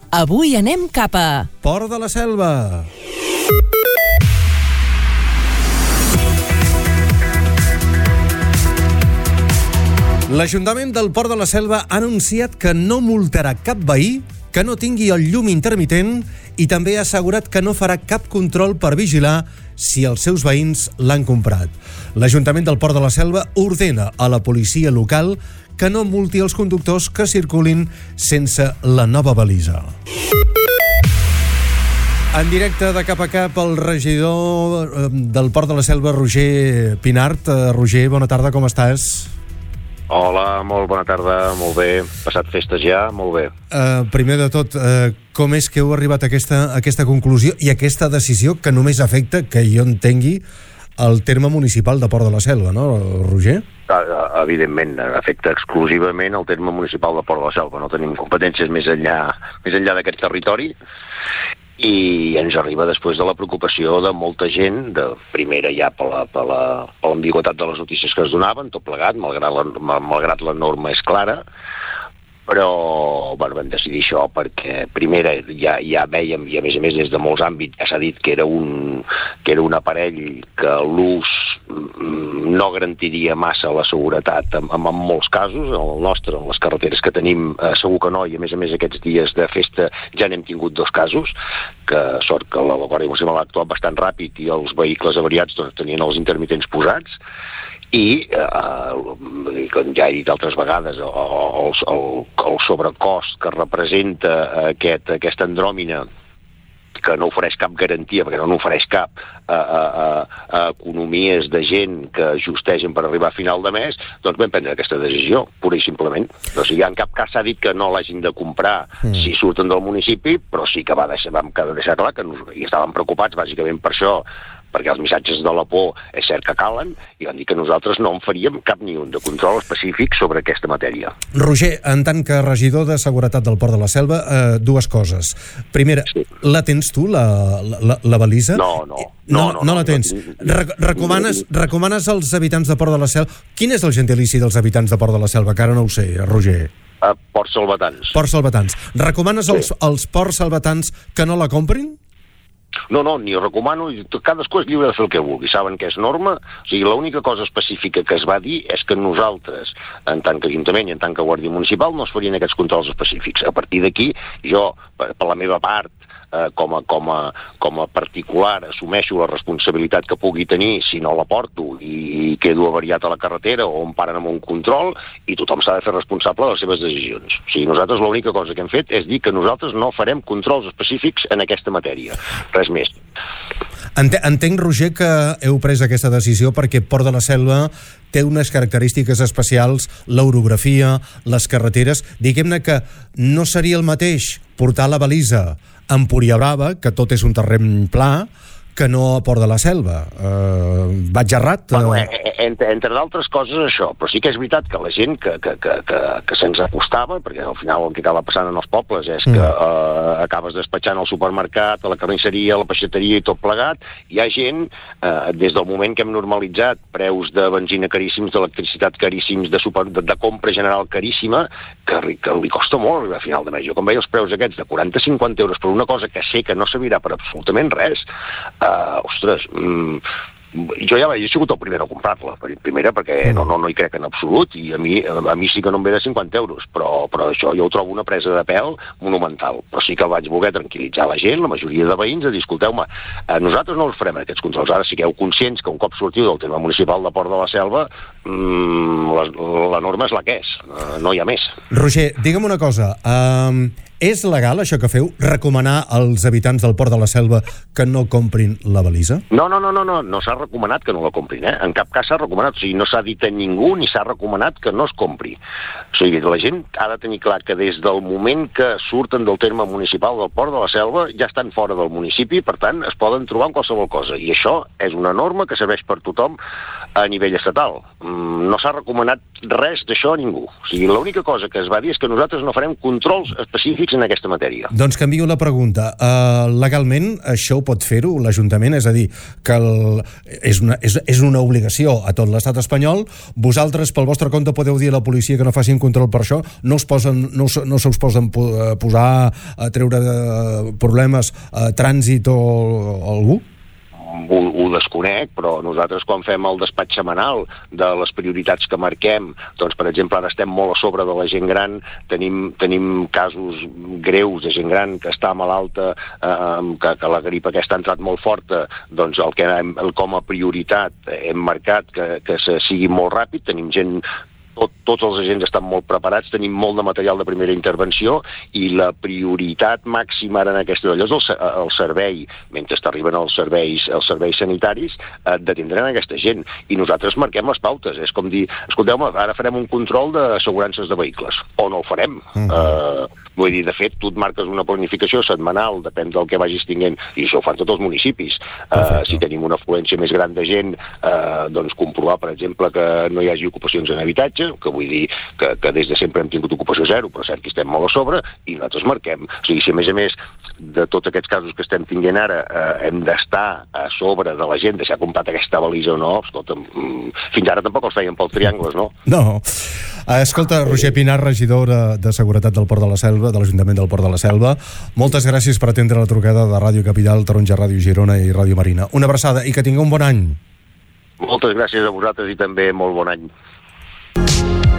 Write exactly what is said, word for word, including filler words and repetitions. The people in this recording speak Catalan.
Avui anem cap a... Port de la Selva. L'Ajuntament del Port de la Selva ha anunciat que no multarà cap veí que no tingui el llum intermitent i també ha assegurat que no farà cap control per vigilar si els seus veïns l'han comprat. L'Ajuntament del Port de la Selva ordena a la policia local que no multi els conductors que circulin sense la nova balisa. En directe de cap a cap, el regidor del Port de la Selva, Roger Pinart. Roger, bona tarda, com estàs? Hola, molt bona tarda, molt bé. Passat festes ja, molt bé. Uh, primer de tot, uh, com és que heu arribat a aquesta, a aquesta conclusió i a aquesta decisió que només afecta, que jo entengui, el terme municipal de Port de la Selva, no, Roger? Evidentment, afecta exclusivament el terme municipal de Port de la Selva. No tenim competències més enllà, més enllà d'aquest territori. I ens arriba després de la preocupació de molta gent, de primera ja per la, per la, per l'ambigüitat de les notícies que es donaven, tot plegat, malgrat la, malgrat la norma és clara, però bueno, vam decidir això perquè primera ja, ja vèiem, i a més a més des de molts àmbits ja s'ha dit que era un, que era un aparell que l'ús no garantiria massa la seguretat en, en, en molts casos, en el nostre, en les carreteres que tenim, eh, segur que no, i a més a més aquests dies de festa ja n'hem tingut dos casos, que sort que la Guàrdia Municipal ha actuat bastant ràpid i els vehicles avariats doncs, tenien els intermitents posats, i eh, com ja he dit altres vegades el, el, el sobrecost que representa aquest, aquesta andròmina que no ofereix cap garantia, perquè no n'ofereix cap a, a, a, a economies de gent que ajustegen per arribar a final de mes, doncs vam prendre aquesta decisió, pura i simplement. O sigui, en cap cas s'ha dit que no l'hagin de comprar mm. si surten del municipi, però sí que va deixar, vam deixar clar que nos, i estàvem preocupats bàsicament per això, perquè els missatges de la por és cert que calen, i van dir que nosaltres no en faríem cap ni un de control específic sobre aquesta matèria. Roger, en tant que regidor de Seguretat del Port de la Selva, eh, dues coses. Primera, sí. La tens tu, la, la, la balisa? No, no. No, no, no, no la tens. Re recomanes, recomanes als habitants de Port de la Selva... Quin és el gentilici dels habitants de Port de la Selva? Que ara no ho sé, Roger. Uh, ports salvatans. Ports salvatans. Recomanes sí. als, als ports salvatans que no la comprin? No, no, ni ho recomano, cadascú és lliure de fer el que vulgui, saben que és norma, o sigui, l'única cosa específica que es va dir és que nosaltres, en tant que Ajuntament i en tant que Guàrdia Municipal, no es farien aquests controls específics. A partir d'aquí, jo, per, per la meva part, eh, com, a, com, a, com a particular, assumeixo la responsabilitat que pugui tenir si no la porto i, i quedo avariat a la carretera o em paren amb un control, i tothom s'ha de fer responsable de les seves decisions. O sigui, nosaltres l'única cosa que hem fet és dir que nosaltres no farem controls específics en aquesta matèria. Res més. Entenc, Roger, que heu pres aquesta decisió perquè Port de la Selva té unes característiques especials, l'orografia, les carreteres. Diguem-ne que no seria el mateix portar la balisa a Empuriabrava, que tot és un terreny pla, que no a Port de la Selva. Uh, vaig errat? Bueno, eh, entre, entre d'altres coses això, però sí que és veritat que la gent que, que, que, que, que se'ns acostava, perquè al final el que acaba passant en els pobles és que mm. uh, acabes despatxant al supermercat, a la carnisseria, a la peixateria i tot plegat, hi ha gent, uh, des del moment que hem normalitzat preus de benzina caríssims, d'electricitat caríssims, de, super, de, de compra general caríssima, que, que li costa molt arribar a final de mes. Jo quan veia els preus aquests de quaranta a cinquanta euros per una cosa que sé que no servirà per absolutament res, Uh, ostres, mm, jo ja he sigut el primer a comprar-la, primera perquè no, no, no hi crec en absolut, i a mi, a mi sí que no em ve de cinquanta euros, però, però això jo ho trobo una presa de pèl monumental, però sí que vaig voler tranquil·litzar la gent, la majoria de veïns, a dir, escolteu-me, eh, nosaltres no els farem aquests controls, ara sigueu conscients que un cop sortiu del tema municipal de Port de la Selva, mm, la, la norma és la que és, uh, no hi ha més. Roger, digue'm una cosa, um, és legal això que feu, recomanar als habitants del Port de la Selva que no comprin la balisa? No, no, no, no, no, no s'ha recomanat que no la comprin, eh? En cap cas s'ha recomanat, o sigui, no s'ha dit a ningú ni s'ha recomanat que no es compri. O sigui, la gent ha de tenir clar que des del moment que surten del terme municipal del Port de la Selva ja estan fora del municipi, per tant, es poden trobar en qualsevol cosa, i això és una norma que serveix per tothom a nivell estatal. No s'ha recomanat res d'això a ningú. O sigui, l'única cosa que es va dir és que nosaltres no farem controls específics específics en aquesta matèria. Doncs canvio la pregunta. Uh, legalment, això ho pot fer-ho l'Ajuntament? És a dir, que el, és, una, és, és una obligació a tot l'estat espanyol. Vosaltres, pel vostre compte, podeu dir a la policia que no facin control per això? No, us posen, no, no se us posen posar a treure problemes a trànsit o, o algú? Ho, ho desconec, però nosaltres quan fem el despatx setmanal de les prioritats que marquem, doncs per exemple ara estem molt a sobre de la gent gran, tenim, tenim casos greus de gent gran que està malalta, eh, que, que la gripa aquesta ha entrat molt forta, doncs el que hem, el, com a prioritat hem marcat que, que se sigui molt ràpid, tenim gent... Tot, tots els agents estan molt preparats, tenim molt de material de primera intervenció i la prioritat màxima ara en aquesta d'allò és el, el servei, mentre t'arriben els serveis, els serveis sanitaris, eh, d'atendre'n aquesta gent. I nosaltres marquem les pautes. És com dir, escolteu-me, ara farem un control d'assegurances de vehicles, o no el farem. Mm. Eh, vull dir, de fet, tu et marques una planificació setmanal, depèn del que vagis tinguent, i això ho fan tots els municipis. Eh, si tenim una afluència més gran de gent, eh, doncs comprovar, per exemple, que no hi hagi ocupacions en habitatge, que vull dir que, que des de sempre hem tingut ocupació zero, però cert que estem molt a sobre, i nosaltres marquem. O sigui, si a més a més de tots aquests casos que estem tinguent ara eh, hem d'estar a sobre de la gent, de si ha comprat aquesta balisa o no, escolta, fins ara tampoc els feien pel triangles, no? No. Escolta, Roger Pinar, regidor de, de Seguretat del Port de la Selva, de l'Ajuntament del Port de la Selva, moltes gràcies per atendre la trucada de Ràdio Capital, Taronja Ràdio Girona i Ràdio Marina. Una abraçada i que tingueu un bon any. Moltes gràcies a vosaltres i també molt bon any.